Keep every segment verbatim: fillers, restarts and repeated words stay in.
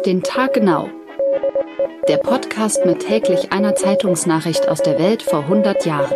Auf den Tag genau. Der Podcast mit täglich einer Zeitungsnachricht aus der Welt vor hundert Jahren.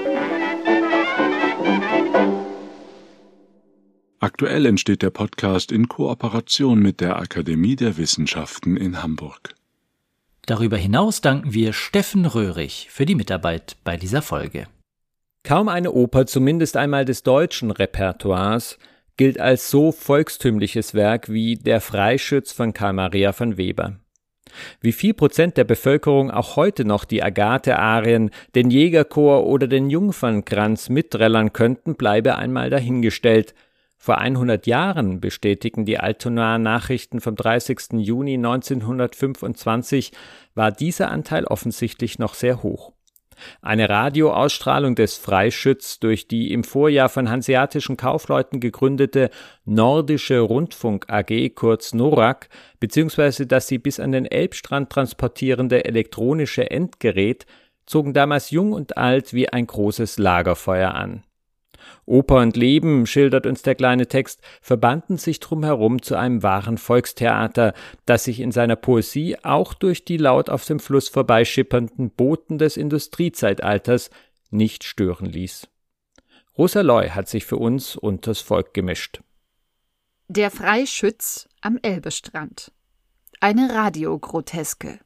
Aktuell entsteht der Podcast in Kooperation mit der Akademie der Wissenschaften in Hamburg. Darüber hinaus danken wir Steffen Röhrig für die Mitarbeit bei dieser Folge. Kaum eine Oper, zumindest einmal des deutschen Repertoires, gilt als so volkstümliches Werk wie Der Freischütz von Carl Maria von Weber. Wie viel Prozent der Bevölkerung auch heute noch die Agathe-Arien, den Jägerchor oder den Jungfernkranz mitträllern könnten, bleibe einmal dahingestellt. Vor hundert Jahren, bestätigen die Altonaer Nachrichten vom dreißigsten Juni neunzehnhundertfünfundzwanzig, war dieser Anteil offensichtlich noch sehr hoch. Eine Radioausstrahlung des Freischütz durch die im Vorjahr von hanseatischen Kaufleuten gegründete Nordische Rundfunk A G, kurz NORAG, beziehungsweise das sie bis an den Elbstrand transportierende elektronische Endgerät, zogen damals jung und alt wie ein großes Lagerfeuer an. Oper und Leben, schildert uns der kleine Text, verbanden sich drumherum zu einem wahren Volkstheater, das sich in seiner Poesie auch durch die laut auf dem Fluss vorbeischippernden Booten des Industriezeitalters nicht stören ließ. Rosa Loy hat sich für uns unters Volk gemischt. Der Freischütz am Elbestrand. Eine Radiogroteske.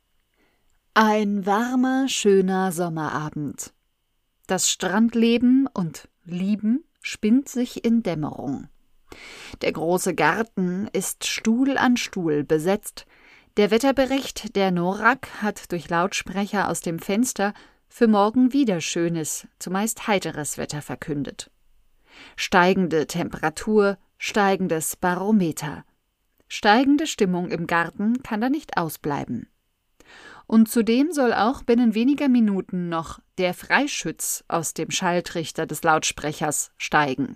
Ein warmer, schöner Sommerabend. Das Strandleben und Lieben spinnt sich in Dämmerung. Der große Garten ist Stuhl an Stuhl besetzt. Der Wetterbericht der NORAG hat durch Lautsprecher aus dem Fenster für morgen wieder schönes, zumeist heiteres Wetter verkündet. Steigende Temperatur, steigendes Barometer. Steigende Stimmung im Garten kann da nicht ausbleiben. Und zudem soll auch binnen weniger Minuten noch der Freischütz aus dem Schalltrichter des Lautsprechers steigen.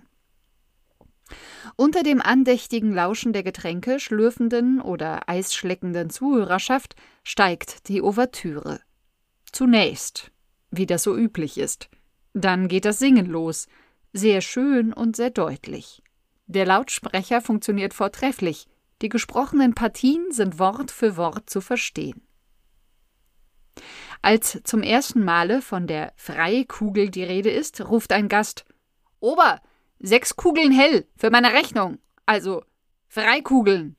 Unter dem andächtigen Lauschen der Getränke, schlürfenden oder eisschleckenden Zuhörerschaft steigt die Ouvertüre. Zunächst, wie das so üblich ist. Dann geht das Singen los, sehr schön und sehr deutlich. Der Lautsprecher funktioniert vortrefflich, die gesprochenen Partien sind Wort für Wort zu verstehen. Als zum ersten Male von der Freikugel die Rede ist, ruft ein Gast: »Ober, sechs Kugeln hell, für meine Rechnung, also Freikugeln!«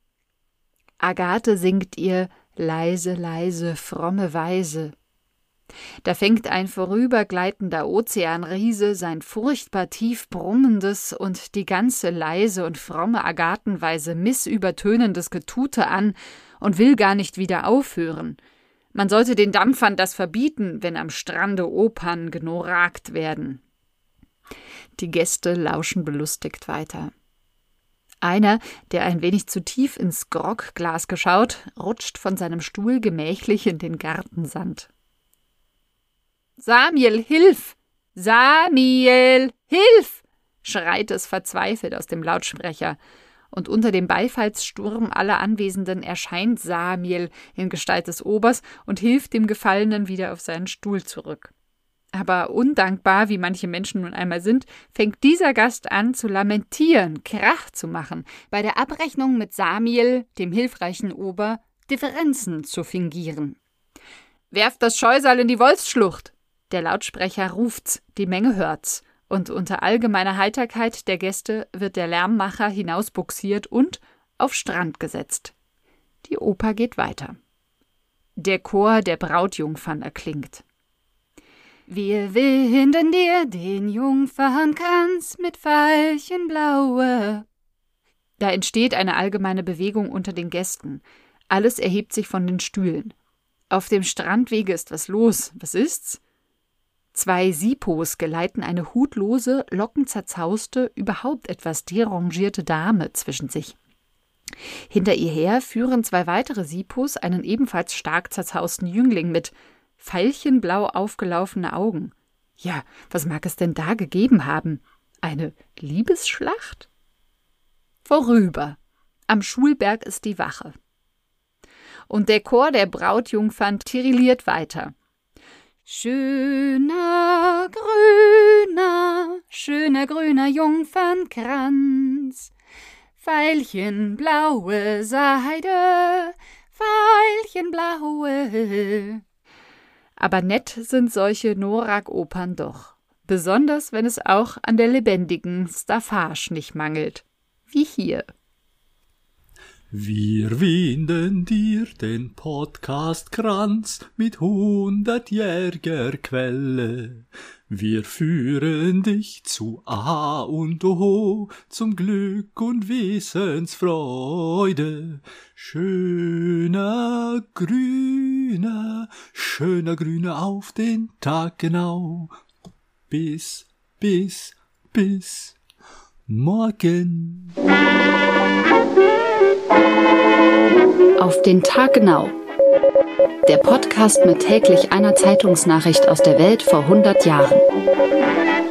Agathe singt ihr leise, leise, fromme Weise. Da fängt ein vorübergleitender Ozeanriese sein furchtbar tief brummendes und die ganze leise und fromme Agathenweise missübertönendes Getute an und will gar nicht wieder aufhören. Man sollte den Dampfern das verbieten, wenn am Strande Opern genoragt werden. Die Gäste lauschen belustigt weiter. Einer, der ein wenig zu tief ins Grogglas geschaut, rutscht von seinem Stuhl gemächlich in den Gartensand. »Samiel, hilf! Samiel, hilf!« schreit es verzweifelt aus dem Lautsprecher. Und unter dem Beifallssturm aller Anwesenden erscheint Samiel in Gestalt des Obers und hilft dem Gefallenen wieder auf seinen Stuhl zurück. Aber undankbar, wie manche Menschen nun einmal sind, fängt dieser Gast an zu lamentieren, Krach zu machen, bei der Abrechnung mit Samiel, dem hilfreichen Ober, Differenzen zu fingieren. »Werft das Scheusal in die Wolfsschlucht!« Der Lautsprecher ruft's, die Menge hört's. Und unter allgemeiner Heiterkeit der Gäste wird der Lärmmacher hinausbuxiert und auf Strand gesetzt. Die Oper geht weiter. Der Chor der Brautjungfern erklingt. »Wir winden dir den Jungfernkranz mit Veilchenblaue.« Da entsteht eine allgemeine Bewegung unter den Gästen. Alles erhebt sich von den Stühlen. Auf dem Strandwege ist was los. Was ist's? Zwei Sipos geleiten eine hutlose, lockenzerzauste, überhaupt etwas derangierte Dame zwischen sich. Hinter ihr her führen zwei weitere Sipos einen ebenfalls stark zerzausten Jüngling mit, veilchenblau aufgelaufene Augen. Ja, was mag es denn da gegeben haben? Eine Liebesschlacht? Vorüber. Am Schulberg ist die Wache. Und der Chor der Brautjungfern tirilliert weiter. Schöner, grüner, schöner, grüner Jungfernkranz, Veilchenblaue Seide, Veilchenblaue. Aber nett sind solche Norak-Opern doch. Besonders, wenn es auch an der lebendigen Staffage nicht mangelt. Wie hier. Wir winden dir den Podcast-Kranz mit hundertjähriger Quelle. Wir führen dich zu A und O, zum Glück und Wissensfreude. Schöner Grüner, schöner Grüner auf den Tag genau. Bis, bis, bis morgen. Auf den Tag genau. Der Podcast mit täglich einer Zeitungsnachricht aus der Welt vor hundert Jahren.